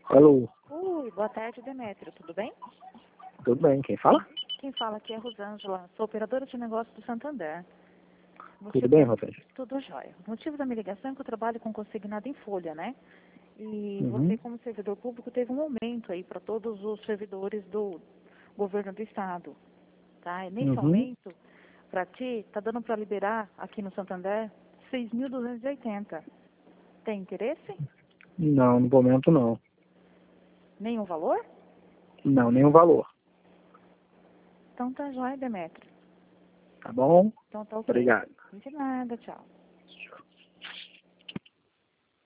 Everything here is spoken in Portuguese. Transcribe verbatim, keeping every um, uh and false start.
Alô, Oi, boa tarde, Demétrio. Tudo bem? tudo bem? Quem fala? Quem fala aqui é a Rosângela, sou operadora de negócio do Santander. O Tudo motivo bem, da... Rosângela? Tudo jóia. O motivo da minha ligação é que eu trabalho com consignado em folha, né? E você, Uhum, como servidor público, teve um aumento aí para todos os servidores do governo do estado, tá? E nesse uhum. aumento, para ti, tá dando para liberar aqui no Santander seis mil duzentos e oitenta. Tem interesse? Não, no momento não. Nenhum valor? Não, nenhum valor. Então tá jóia, Demétrio. Tá bom? Então tá ok. Obrigado. De nada, tchau.